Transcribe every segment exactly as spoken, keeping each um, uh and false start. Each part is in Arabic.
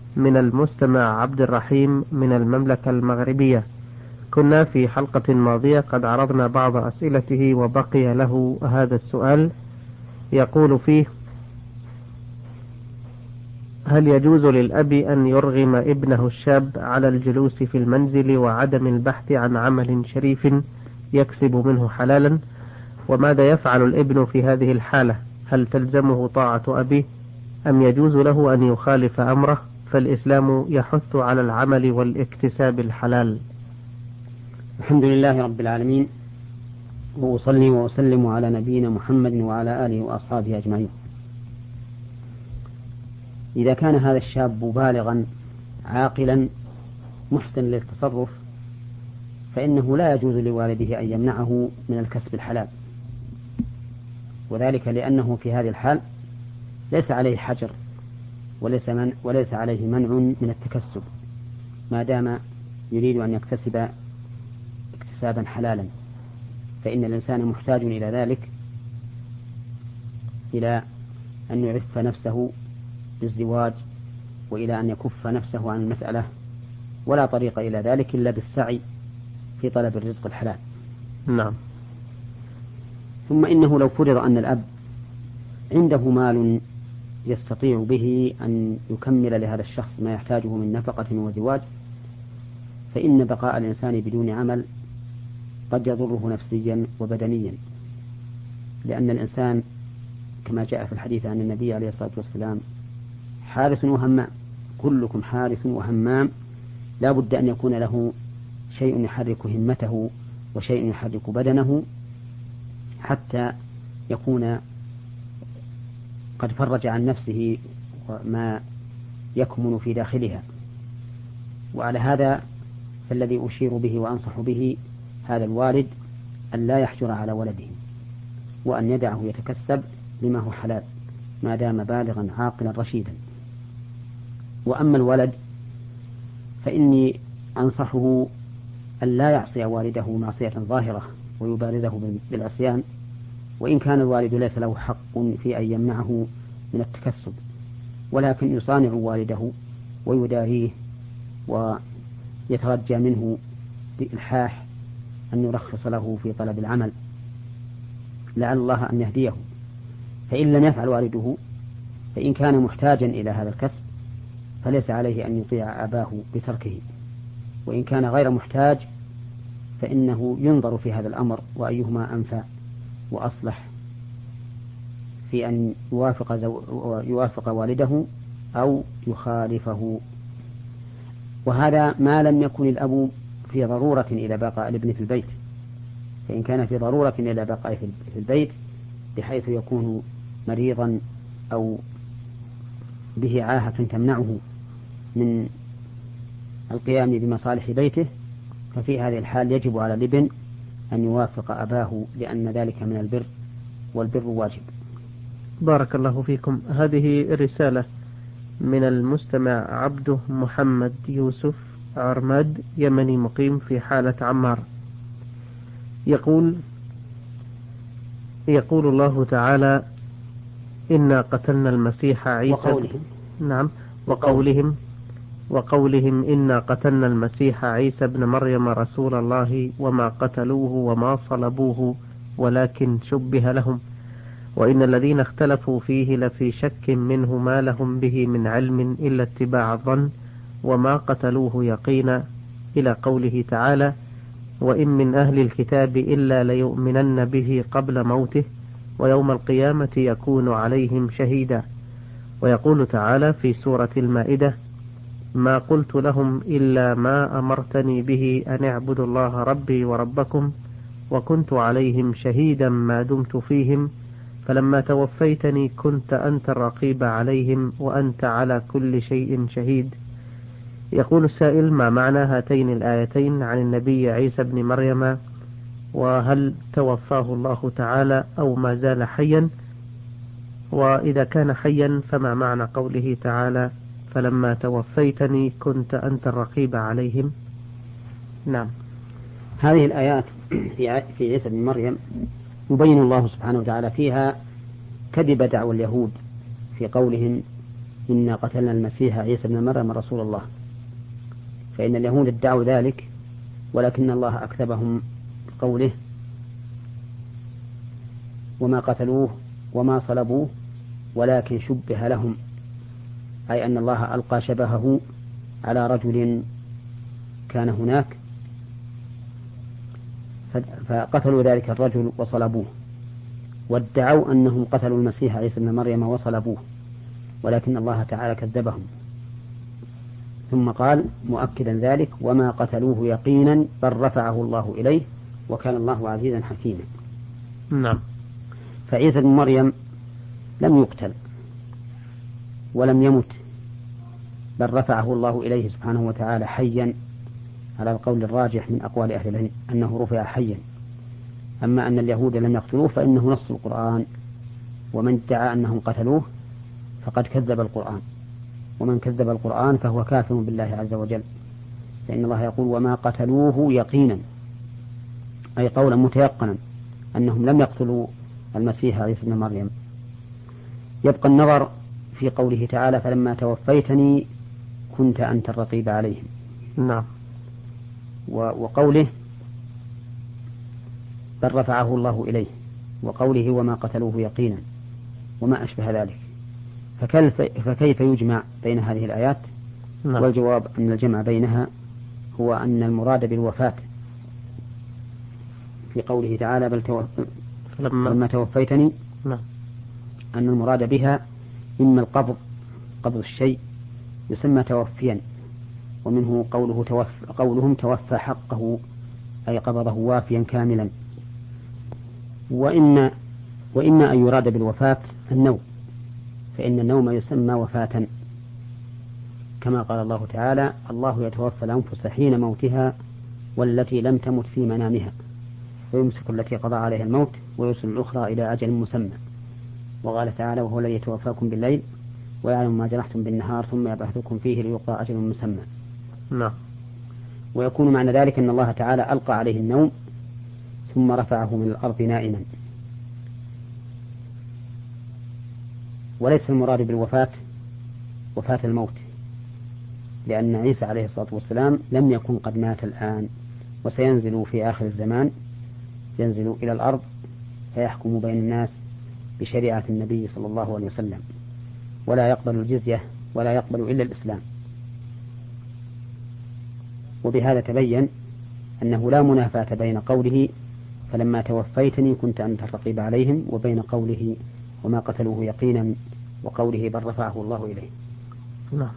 من المستمع عبد الرحيم من المملكة المغربية. كنا في حلقة ماضية قد عرضنا بعض أسئلته وبقي له هذا السؤال، يقول فيه: هل يجوز للأب أن يرغم ابنه الشاب على الجلوس في المنزل وعدم البحث عن عمل شريف يكسب منه حلالا؟ وماذا يفعل الابن في هذه الحالة؟ هل تلزمه طاعة أبيه أم يجوز له أن يخالف أمره؟ فالإسلام يحث على العمل والاكتساب الحلال. الحمد لله رب العالمين، وأصلي وأسلم على نبينا محمد وعلى آله وأصحابه أجمعين. إذا كان هذا الشاب بالغا عاقلا محسن للتصرف فإنه لا يجوز لوالده أن يمنعه من الكسب الحلال، وذلك لأنه في هذه الحال ليس عليه حجر وليس, من وليس عليه منع من التكسب ما دام يريد أن يكتسب اكتسابا حلالا، فإن الإنسان محتاج إلى ذلك، إلى أن يعف نفسه بالزواج وإلى أن يكف نفسه عن المسألة، ولا طريق إلى ذلك إلا بالسعي في طلب الرزق الحلال. نعم. ثم إنه لو فرض أن الأب عنده مال يستطيع به أن يكمل لهذا الشخص ما يحتاجه من نفقة وزواج، فإن بقاء الإنسان بدون عمل قد يضره نفسيا وبدنيا، لأن الإنسان كما جاء في الحديث عن النبي عليه الصلاة والسلام حارس وهمام، كلكم حارس وهمام، لا بد أن يكون له شيء يحرك همته وشيء يحرك بدنه حتى يكون قد فرج عن نفسه ما يكمن في داخلها. وعلى هذا فالذي أشير به وأنصح به هذا الوالد أن لا يحجر على ولده، وأن يدعه يتكسب لما هو حلال ما دام بالغا عاقلا رشيدا. وأما الولد فإني أنصحه أن لا يعصي والده معصية ظاهرة ويبارزه بالعصيان، وإن كان الوالد ليس له حق في أن يمنعه من التكسب، ولكن يصانع والده ويداريه ويترجى منه بإلحاح أن يرخص له في طلب العمل لعل الله أن يهديه. فإن لم يفعل والده، فإن كان محتاجا إلى هذا الكسب فليس عليه أن يطيع أباه بتركه، وإن كان غير محتاج فإنه ينظر في هذا الأمر وأيهما أنفع وأصلح في أن يوافق, زو... يوافق والده أو يخالفه. وهذا ما لم يكن الأب في ضرورة إلى بقاء الابن في البيت، فإن كان في ضرورة إلى بقاء في البيت بحيث يكون مريضا أو به عاهة تمنعه من القيام بمصالح بيته، ففي هذه الحال يجب على الابن أن يوافق أباه، لأن ذلك من البر، والبر واجب. بارك الله فيكم. هذه الرسالة من المستمع عبده محمد يوسف عرماد، يمني مقيم في حالة عمار. يقول يقول الله تعالى: إنا قتلنا المسيح عيسى. وقولهم نعم وقولهم وقولهم إنا قتلنا المسيح عيسى ابن مريم رسول الله وما قتلوه وما صلبوه ولكن شبه لهم وإن الذين اختلفوا فيه لفي شك منه ما لهم به من علم إلا اتباع الظن وما قتلوه يقينا، إلى قوله تعالى: وإن من أهل الكتاب إلا ليؤمنن به قبل موته ويوم القيامة يكون عليهم شهيدا. ويقول تعالى في سورة المائدة: ما قلت لهم إلا ما أمرتني به أن اعبدوا الله ربي وربكم وكنت عليهم شهيدا ما دمت فيهم فلما توفيتني كنت أنت الرقيب عليهم وأنت على كل شيء شهيد. يقول السائل: ما معنى هاتين الآيتين عن النبي عيسى بن مريم؟ وهل توفاه الله تعالى أو ما زال حيا؟ وإذا كان حيا فما معنى قوله تعالى: فلما توفيتني كنت أنت الرقيب عليهم؟ نعم. هذه الآيات في عيسى بن مريم يبين الله سبحانه وتعالى فيها كذب دعوى اليهود في قولهم إنا قتلنا المسيح عيسى بن مريم رسول الله، فإن اليهود ادعوا ذلك، ولكن الله أكذبهم بقوله وما قتلوه وما صلبوه ولكن شبه لهم، أي أن الله ألقى شبهه على رجل كان هناك فقتلوا ذلك الرجل وصلبوه، وادعوا أنهم قتلوا المسيح عيسى بن مريم وصلبوه، ولكن الله تعالى كذبهم. ثم قال مؤكدا ذلك وما قتلوه يقينا بل رفعه الله إليه وكان الله عزيزا حكيما. نعم. فعيسى بن مريم لم يقتل ولم يمت، بل رفعه الله إليه سبحانه وتعالى حيا، على القول الراجح من أقوال أهل العلم أنه رفع حيا. أما أن اليهود لم يقتلوه فإنه نص القرآن، ومن ادعى أنهم قتلوه فقد كذب القرآن، ومن كذب القرآن فهو كافر بالله عز وجل، فإن الله يقول وما قتلوه يقينا، أي قولا متيقنا أنهم لم يقتلوا المسيح عيسى بن مريم. يبقى النظر في قوله تعالى فلما توفيتني كنت أنت الرقيب عليهم. نعم. وقوله بل رفعه الله إليه، وقوله وما قتلوه يقينا، وما أشبه ذلك. فكيف, فكيف يجمع بين هذه الآيات؟ نعم. والجواب أن الجمع بينها هو أن المراد بالوفاة في قوله تعالى بل توف... لما... لما توفيتني، نعم. أن المراد بها إما القبض، قبض الشيء يسمى توفيا، ومنه قوله توف... قولهم توفى حقه، أي قبضه وافيا كاملا. وإما وإما أن يراد بالوفاة النوم، فإن النوم يسمى وفاة، كما قال الله تعالى الله يتوفى الأنفس حين موتها والتي لم تمت في منامها ويمسك التي قضى عليها الموت ويرسل الأخرى إلى أجل مسمى. وقال تعالى وهو الذي يتوفاكم بالليل ويعلم ما جرحتم بالنهار ثم يبعثكم فيه ليقضى أجل مسمى. نعم. ويكون معنى ذلك أن الله تعالى ألقى عليه النوم ثم رفعه من الأرض نائما. وليس المراد بالوفاة وفاة الموت، لأن عيسى عليه الصلاة والسلام لم يكن قد مات الآن، وسينزل في آخر الزمان، ينزل إلى الأرض فيحكم بين الناس بشريعة النبي صلى الله عليه وسلم، ولا يقبل الجزية ولا يقبل إلا الإسلام. وبهذا تبين أنه لا منافاة بين قوله فلما توفيتني كنت أنت الرقيب عليهم وبين قوله وما قتلوه يقينا وقوله بل رفعه الله إليه. نعم.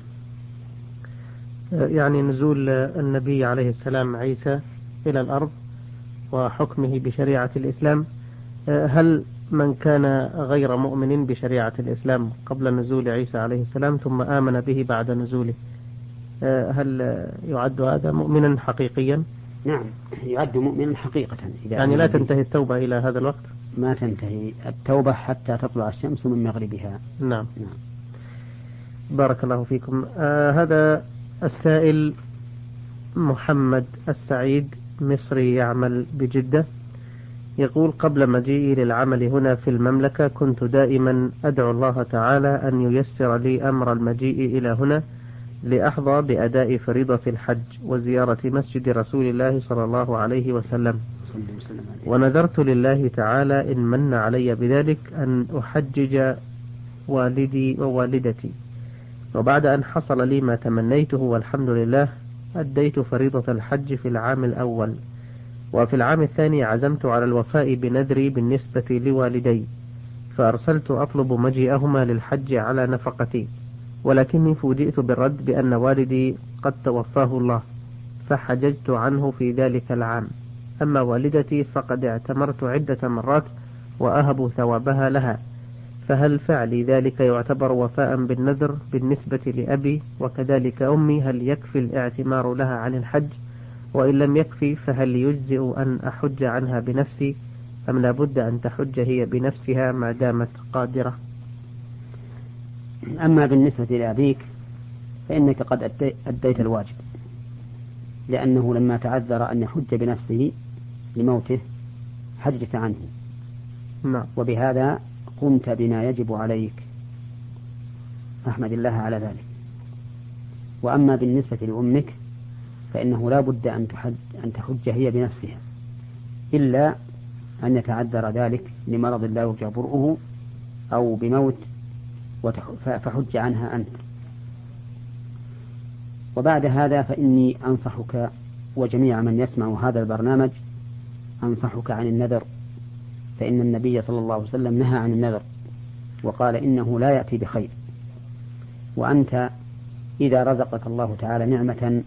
يعني نزول النبي عليه السلام عيسى إلى الأرض وحكمه بشريعة الإسلام، هل من كان غير مؤمن بشريعة الإسلام قبل نزول عيسى عليه السلام ثم آمن به بعد نزوله، هل يعد هذا مؤمنا حقيقيا؟ نعم يعد مؤمنا حقيقة. إذا يعني لا تنتهي التوبة إلى هذا الوقت؟ ما تنتهي التوبة حتى تطلع الشمس من مغربها. نعم. نعم. بارك الله فيكم. آه هذا السائل محمد السعيد مصري يعمل بجدة، يقول قبل مجيئي للعمل هنا في المملكة كنت دائما أدعو الله تعالى أن ييسر لي أمر المجيء إلى هنا لأحظى بأداء فريضة الحج وزيارة مسجد رسول الله صلى الله عليه وسلم، ونذرت لله تعالى إن من علي بذلك أن أحجج والدي ووالدتي، وبعد أن حصل لي ما تمنيته والحمد لله أديت فريضة الحج في العام الأول، وفي العام الثاني عزمت على الوفاء بنذري بالنسبة لوالدي، فأرسلت أطلب مجيئهما للحج على نفقتي، ولكني فوجئت بالرد بأن والدي قد توفاه الله فحججت عنه في ذلك العام، أما والدتي فقد اعتمرت عدة مرات وأهب ثوابها لها، فهل فعلي ذلك يعتبر وفاء بالنذر بالنسبة لأبي وكذلك أمي؟ هل يكفي الاعتمار لها عن الحج؟ وإن لم يكفي فهل يجزئ أن أحج عنها بنفسي أم لابد أن تحج هي بنفسها ما دامت قادرة؟ أما بالنسبة لأبيك فإنك قد أديت الواجب، لأنه لما تعذر أن يحج بنفسه لموته حجت عنه. نعم. وبهذا قمت بما يجب عليك، فاحمد الله على ذلك. وأما بالنسبة لأمك فإنه لا بد أن تحج, أن تحج هي بنفسها، إلا أن يتعذر ذلك لمرض لا يرجى برؤه أو بموت فحج عنها أنت. وبعد هذا فإني أنصحك وجميع من يسمع هذا البرنامج أنصحك عن النذر، فإن النبي صلى الله عليه وسلم نهى عن النذر وقال إنه لا يأتي بخير. وأنت إذا رزقك الله تعالى نعمة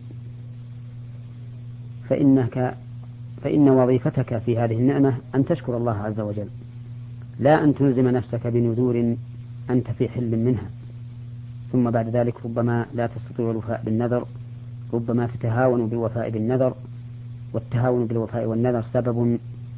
فإنك فإن وظيفتك في هذه النعمة أن تشكر الله عز وجل، لا أن تلزم نفسك بنذور أنت في حل منها، ثم بعد ذلك ربما لا تستطيع الوفاء بالنذر، ربما تتهاون بالوفاء بالنذر، والتهاون بالوفاء والنذر سبب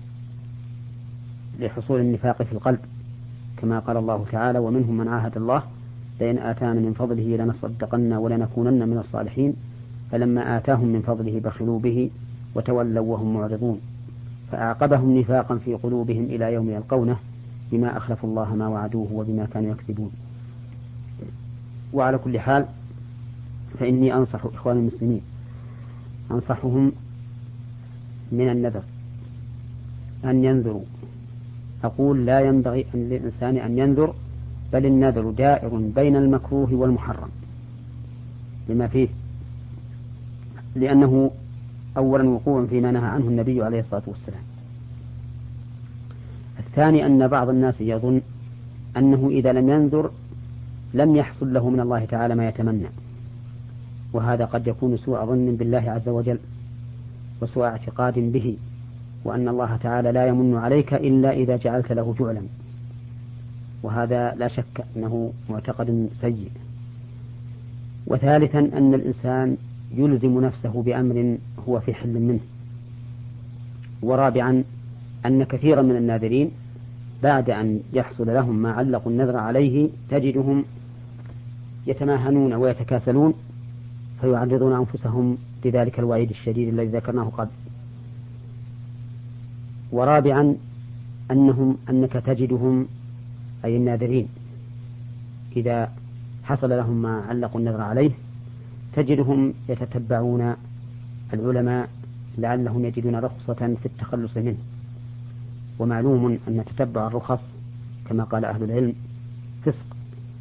لحصول النفاق في القلب، كما قال الله تعالى: ومنهم من عاهد الله لئن آتانا من فضله لنصدقن ولنكونن من الصالحين فلما آتاهم من فضله بخلوا به وتولوا وهم معرضون فأعقبهم نفاقا في قلوبهم إلى يوم يلقونه بما أخلفوا الله ما وعدوه وبما كانوا يكذبون. وعلى كل حال فإني أنصح إخوان المسلمين أنصحهم من النذر أن ينذروا. أقول لا ينبغي للإنسان أن ينذر، بل النذر دائر بين المكروه والمحرم لما فيه، لأنه أولا وقوع فيما نهى عنه النبي عليه الصلاة والسلام. الثاني أن بعض الناس يظن أنه إذا لم ينذر لم يحصل له من الله تعالى ما يتمنى، وهذا قد يكون سوء ظن بالله عز وجل وسوء اعتقاد به، وأن الله تعالى لا يمن عليك إلا إذا جعلت له جعلا، وهذا لا شك أنه معتقد سيء. وثالثا أن الإنسان يلزم نفسه بأمر هو في حل منه. ورابعا أن كثيرا من الناذرين بعد أن يحصل لهم ما علقوا النذر عليه تجدهم يتماهنون ويتكاسلون فيعرضون أنفسهم لذلك الوعيد الشديد الذي ذكرناه قبل. ورابعا أنهم أنك تجدهم أي الناذرين إذا حصل لهم ما علقوا النذر عليه تجدهم يتتبعون العلماء لعلهم يجدون رخصة في التخلص منه. ومعلوم أن تتبع الرخص كما قال أهل العلم فسق،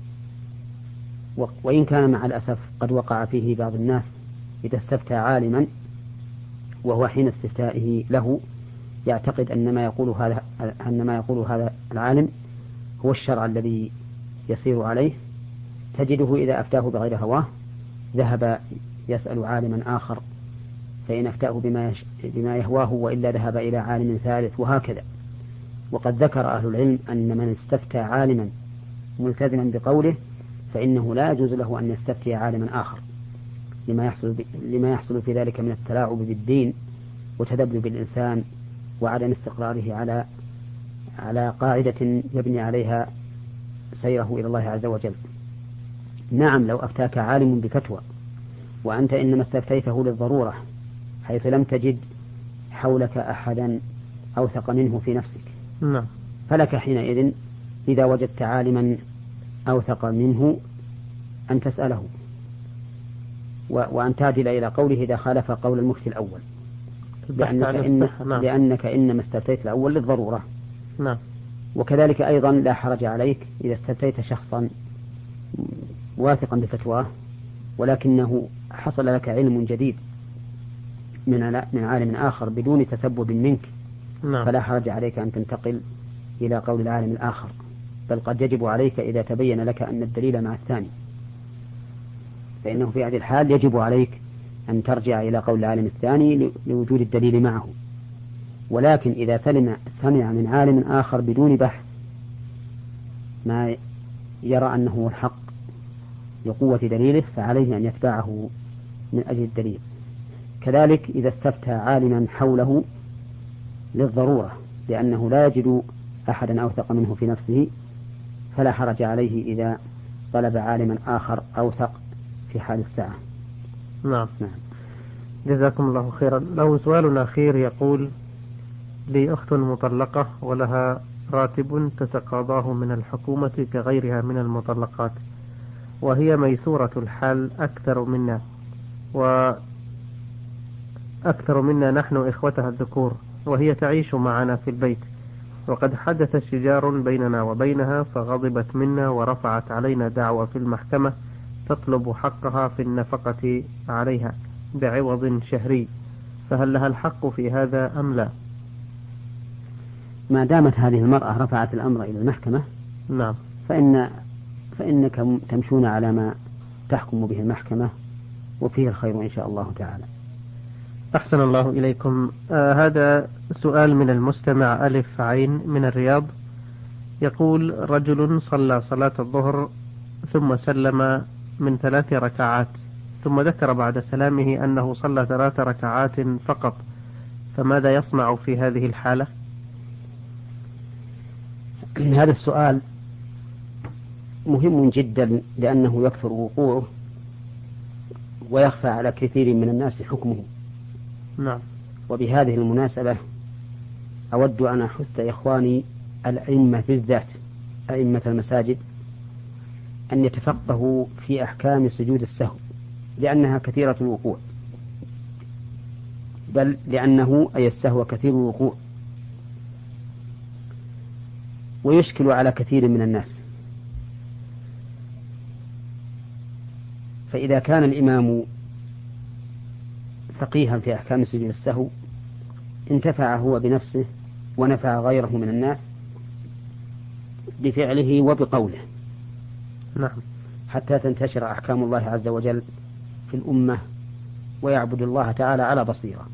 وإن كان مع الأسف قد وقع فيه بعض الناس إذا استفتى عالما وهو حين استفتائه له يعتقد أن ما يقول هذا أن ما يقول هذا العالم هو الشرع الذي يسير عليه، تجده إذا أفتاه بغير هواه ذهب يسأل عالما آخر فإن أفتاه بما, يش... بما يهواه وإلا ذهب إلى عالم ثالث وهكذا. وقد ذكر أهل العلم أن من استفتى عالما ملتزما بقوله فإنه لا يجوز له أن يستفتي عالما آخر لما يحصل, ب... لما يحصل في ذلك من التلاعب بالدين وتذبذب الإنسان وعدم استقراره على على قاعدة يبني عليها سيره إلى الله عز وجل. نعم لو أفتاك عالم بفتوى وأنت إنما استفتيته للضرورة حيث لم تجد حولك أحدا أوثق منه في نفسك، نعم، فلك حينئذ إذا وجدت عالما أوثق منه أن تسأله وأن تعدل إلى قوله إذا خالف قول المفتي الأول، لأنك, إن نعم. لأنك إنما استفتيت الأول للضرورة. نعم. وكذلك أيضا لا حرج عليك إذا استفتيت شخصا واثقا بفتواه ولكنه حصل لك علم جديد من من عالم آخر بدون تسبب منك، نعم. فلا حرج عليك أن تنتقل إلى قول العالم الآخر، بل قد يجب عليك إذا تبين لك أن الدليل مع الثاني فإنه في هذه الحال يجب عليك أن ترجع إلى قول العالم الثاني لوجود الدليل معه. ولكن إذا سلم سمع من عالم آخر بدون بحث ما يرى أنه الحق لقوة دليله فعليه أن يتبعه من أجل الدليل. كذلك إذا استفتى عالما حوله للضرورة لأنه لا يجد أحدا أوثق منه في نفسه فلا حرج عليه إذا طلب عالما آخر أوثق في حال الساعة. نعم. نعم. جزاكم الله خيرا. له سؤال أخير يقول: لي أخت مطلقة ولها راتب تتقاضاه من الحكومة كغيرها من المطلقات، وهي ميسورة الحال أكثر منا وأكثر منا نحن إخوتها الذكور، وهي تعيش معنا في البيت، وقد حدث شجار بيننا وبينها فغضبت منا ورفعت علينا دعوى في المحكمة تطلب حقها في النفقة عليها بعوض شهري، فهل لها الحق في هذا أم لا؟ ما دامت هذه المرأة رفعت الأمر إلى المحكمة نعم فإن فإنكم تمشون على ما تحكم به المحكمة، وفيه الخير إن شاء الله تعالى. أحسن الله إليكم. آه هذا سؤال من المستمع ألف عين من الرياض، يقول: رجل صلى صلاة الظهر ثم سلم من ثلاث ركعات، ثم ذكر بعد سلامه أنه صلى ثلاث ركعات فقط، فماذا يصنع في هذه الحالة؟ هذا السؤال مهم جدا لأنه يكثر وقوعه ويخفى على كثير من الناس حكمه. نعم. وبهذه المناسبة أود أن أحث إخواني الأئمة بالذات أئمة المساجد أن يتفقهوا في أحكام سجود السهو، لأنها كثيرة الوقوع، بل لأنه أي السهو كثير الوقوع ويشكل على كثير من الناس. فإذا كان الإمام فقيها في أحكام سجود السهو انتفع هو بنفسه ونفع غيره من الناس بفعله وبقوله. نعم. حتى تنتشر أحكام الله عز وجل في الأمة ويعبد الله تعالى على بصيرة.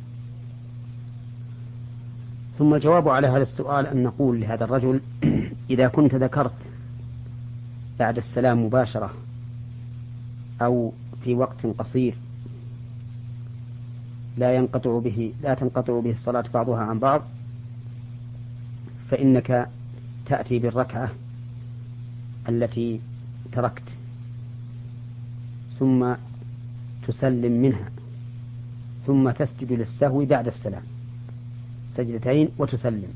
ثم الجواب على هذا السؤال أن نقول لهذا الرجل: إذا كنت ذكرت بعد السلام مباشرة أو في وقت قصير لا ينقطع به لا تنقطع به الصلاة بعضها عن بعض، فإنك تأتي بالركعة التي تركت ثم تسلم منها، ثم تسجد للسهو بعد السلام سجدتين وتسلم.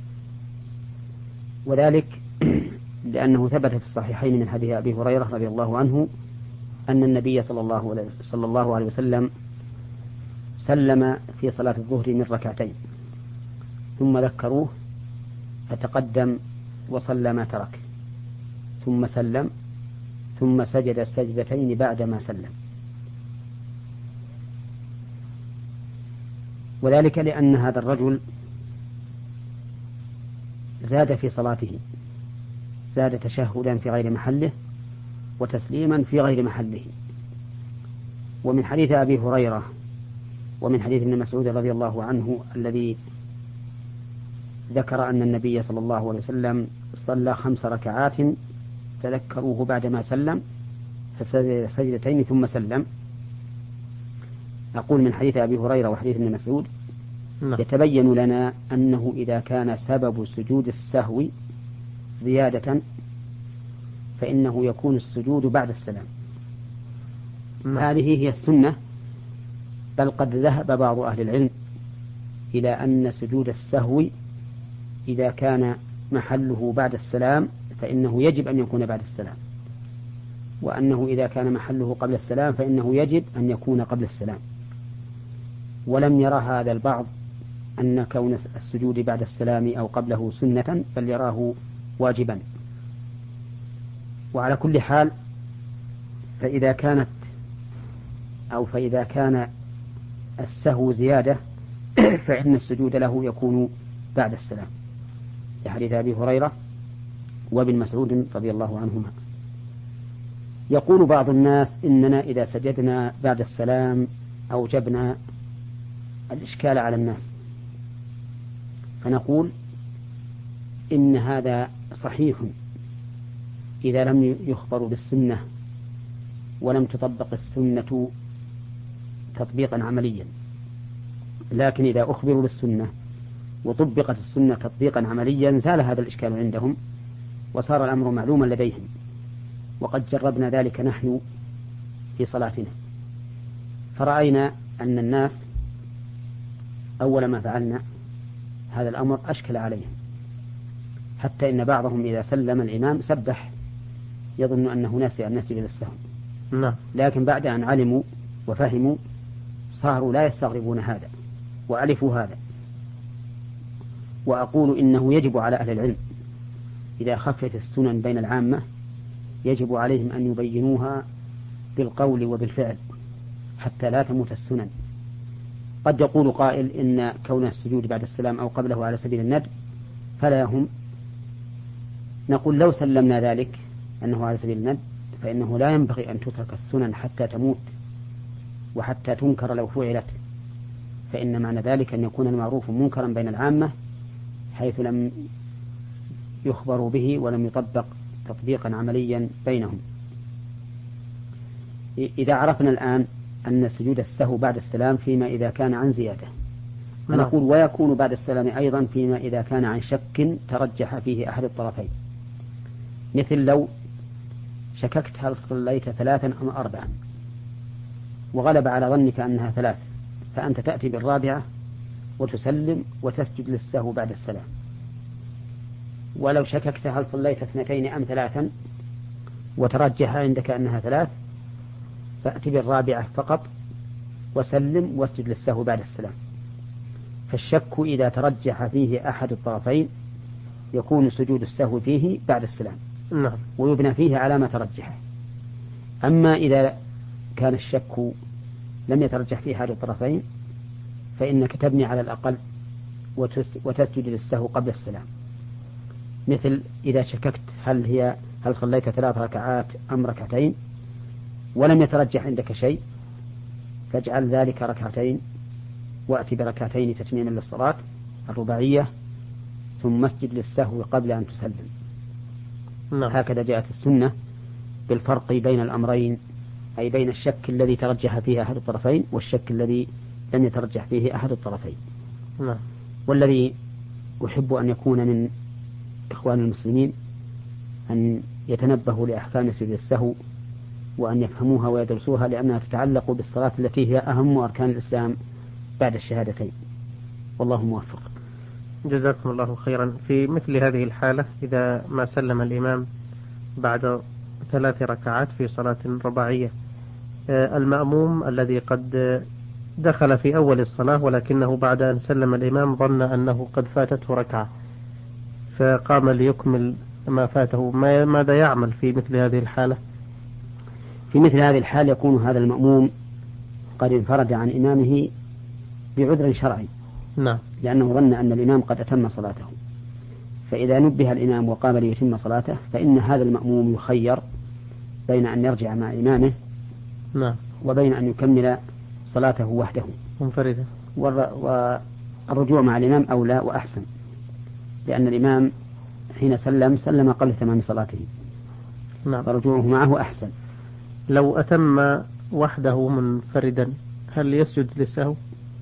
وذلك لأنه ثبت في الصحيحين من حديث أبي هريرة رضي الله عنه أن النبي صلى الله صلى الله عليه وسلم سلم في صلاة الظهر من ركعتين ثم ذكروه فتقدم وصلى ما ترك ثم سلم ثم سجد السجدتين بعدما سلم. وذلك لأن هذا الرجل زاد في صلاته، زاد تشهدا في غير محله وتسليما في غير محله. ومن حديث أبي هريرة ومن حديث ابن مسعود رضي الله عنه الذي ذكر أن النبي صلى الله عليه وسلم صلى خمس ركعات تذكروه بعدما سلم فسجد سجدتين ثم سلم. أقول من حديث أبي هريرة وحديث ابن مسعود يتبين لنا أنه إذا كان سبب سجود السهو زيادة فإنه يكون السجود بعد السلام. هذه هي السنة، بل قد ذهب بعض أهل العلم إلى أن سجود السهو إذا كان محله بعد السلام فإنه يجب أن يكون بعد السلام، وأنه إذا كان محله قبل السلام فإنه يجب أن يكون قبل السلام. ولم يرى هذا البعض أن كون السجود بعد السلام أو قبله سنة، بل يراه واجبا. وعلى كل حال فإذا كانت أو فإذا كان السهو زيادة فإن السجود له يكون بعد السلام، لحديث أبي هريرة وابن مسعود رضي الله عنهما. يقول بعض الناس إننا إذا سجدنا بعد السلام أوجبنا الإشكال على الناس، فنقول إن هذا صحيح إذا لم يخبر بالسنة ولم تطبق السنة تطبيقا عمليا، لكن إذا أخبروا بالسنة وطبقت السنة تطبيقا عمليا زال هذا الإشكال عندهم وصار الأمر معلوما لديهم. وقد جربنا ذلك نحن في صلاتنا، فرأينا أن الناس أول ما فعلنا هذا الأمر أشكل عليهم، حتى إن بعضهم إذا سلم الإمام سبح يظن أنه ناسي أن يسجد للسهو. نعم. لكن بعد أن علموا وفهموا صاروا لا يستغربون هذا وألفوا هذا. وأقول إنه يجب على أهل العلم إذا خفت السنن بين العامة يجب عليهم أن يبينوها بالقول وبالفعل حتى لا تموت السنن. قد يقول قائل إن كون السجود بعد السلام أو قبله على سبيل الندب فلا يهم. نقول لو سلمنا ذلك أنه على سبيل الندب فإنه لا ينبغي أن تترك السنن حتى تموت وحتى تنكر لو فعلت، فإن معنى ذلك أن يكون المعروف منكرا بين العامة حيث لم يخبروا به ولم يطبق تطبيقا عمليا بينهم. إذا عرفنا الآن أن سجود السهو بعد السلام فيما إذا كان عن زيادة، فنقول ويكون بعد السلام أيضا فيما إذا كان عن شك ترجح فيه أحد الطرفين، مثل لو شككت هل صليت ثلاثا أم أربعا وغلب على ظنك أنها ثلاث، فأنت تأتي بالرابعة وتسلم وتسجد للسهو بعد السلام. ولو شككت هل صليت اثنتين أم ثلاثا وترجح عندك أنها ثلاث، فأتي بالرابعة فقط وسلم واسجد للسهو بعد السلام. فالشك إذا ترجح فيه أحد الطرفين يكون سجود السهو فيه بعد السلام. نعم. ويبنى فيه على ما ترجحه. أما إذا كان الشك لم يترجح فيه أحد الطرفين فإنك تبني على الأقل وتسجد للسهو قبل السلام، مثل إذا شككت هل هي هل صليت ثلاث ركعات أم ركعتين ولم يترجح عندك شيء، فاجعل ذلك ركعتين وأتي بركعتين تتميما للصلاة الرباعية ثم اسجد للسهو قبل أن تسلم. نعم. هكذا جاءت السنة بالفرق بين الأمرين، أي بين الشك الذي ترجح فيه أحد الطرفين والشك الذي لم يترجح فيه أحد الطرفين. نعم. والذي أحب أن يكون من إخوان المسلمين أن يتنبهوا لأحكام سجود السهو وأن يفهموها ويدرسوها، لأنها تتعلق بالصلاة التي هي أهم أركان الإسلام بعد الشهادتين. والله موفق. جزاكم الله خيرا. في مثل هذه الحالة إذا ما سلم الإمام بعد ثلاث ركعات في صلاة رباعية، المأموم الذي قد دخل في أول الصلاة ولكنه بعد أن سلم الإمام ظن أنه قد فاتته ركعة فقام ليكمل ما فاته، ماذا يعمل في مثل هذه الحالة؟ في مثل هذه الحالة يكون هذا المأموم قد انفرد عن إمامه بعذر شرعي. نعم. لأنه ظن أن الإمام قد أتم صلاته، فإذا نبه الإمام وقام ليتم صلاته فإن هذا المأموم يخير بين أن يرجع مع إمامه نعم. وبين أن يكمل صلاته وحده منفردا، والرجوع مع الإمام أولى وأحسن، لأن الإمام حين سلم سلم قبل تمام صلاته. نعم. فرجوعه معه أحسن. لو أتم وحده منفردا هل يسجد للسهو؟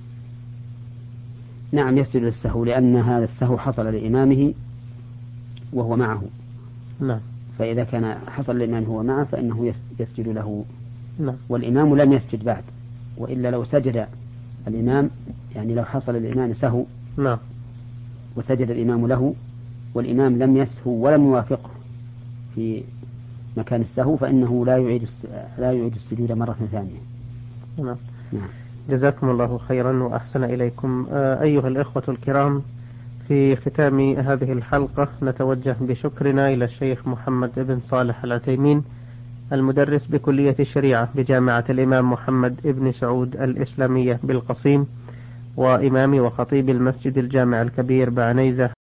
نعم يسجد للسهو، لأن هذا السهو حصل لإمامه وهو معه. نعم. فإذا كان حصل لإمام هو معه فإنه يسجد له. نعم. والإمام لم يسجد بعد، وإلا لو سجد الإمام يعني لو حصل للإمام سهو نعم وسجد الإمام له والإمام لم يسهو ولم يوافقه في مكان السهو فإنه لا يعيد لا يعيد السجود مرة ثانية. نعم. نعم. جزاكم الله خيرا وأحسن إليكم. أيها الإخوة الكرام، في ختام هذه الحلقة نتوجه بشكرنا إلى الشيخ محمد بن صالح العثيمين المدرس بكلية الشريعة بجامعة الإمام محمد بن سعود الإسلامية بالقصيم، وإمام وخطيب المسجد الجامع الكبير بعنيزة